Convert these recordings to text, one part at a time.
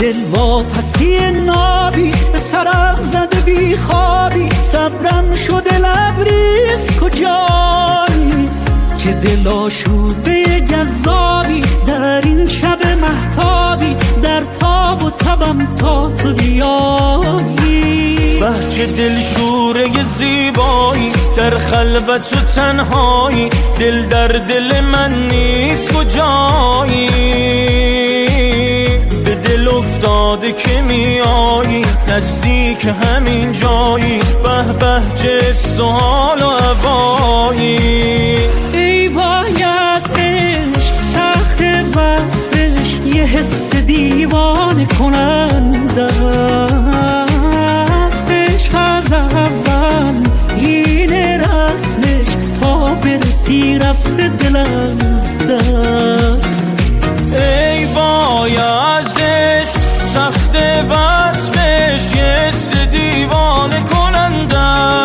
دل واپسی نابی به سرم زده بی خوابی صبرم شده لبریز کجایی چه دل آشوبه جذابی در این شب مهتابی در تاب و تبم تا تو بیایی بهچه دل شوره زیبایی در خلوت و تنهایی دل در دل من نیست کجایی به دل افتاده که میایی نزدیک همین جایی به به چه سوال و عبایی ای وای از عشق سخت وصفش یه حس دیوانه کننده عشق از اول این رسمش تا برسی رفته دل از دست ای وای از عشق سخت وصفش یه حس دیوانه کننده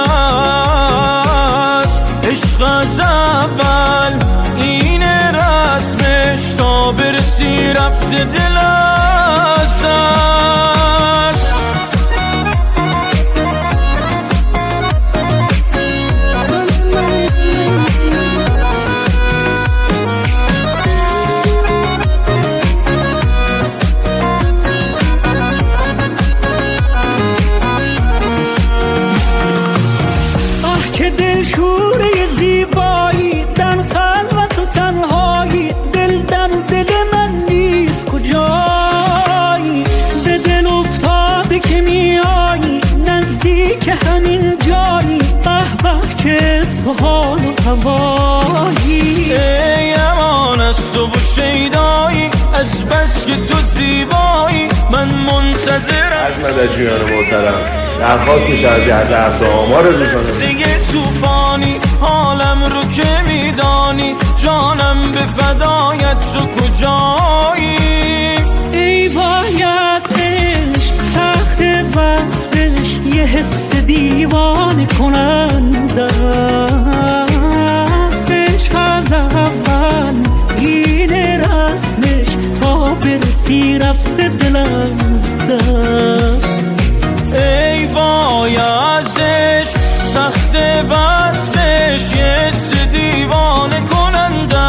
است عشق از اول این رسمش تا برسی رفته دل از دست شوره زیبایی در خلوت و تنهایی دل در دل من نیست کجایی به دل افتاده که میایی نزدیک همین جایی به به چه سوال و هوایی ای امان از تو و شیدایی از بس که تو زیبایی من منتظرم حضرت جویان محترم درخواست میشه از جهت آمار روزانه دیگه توفانی حالم رو که میدانی جانم به فدایت تو کجایی ای وای از عشق سخت وصفش یه حس دیوانه کننده عشق از اول این رسمش تا برسی رفته دل از دست ای وای از عشق سخت وصفش یه حس دیوانه کننده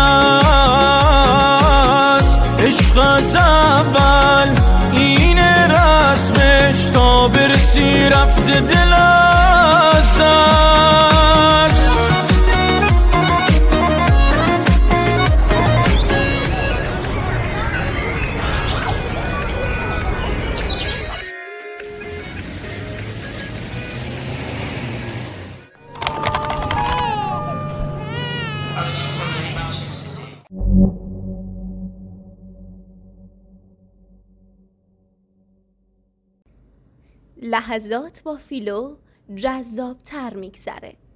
است عشق از اول این رسمش تا برسی رفته دل از دست لحظات با فیلو جذاب تر میگذره.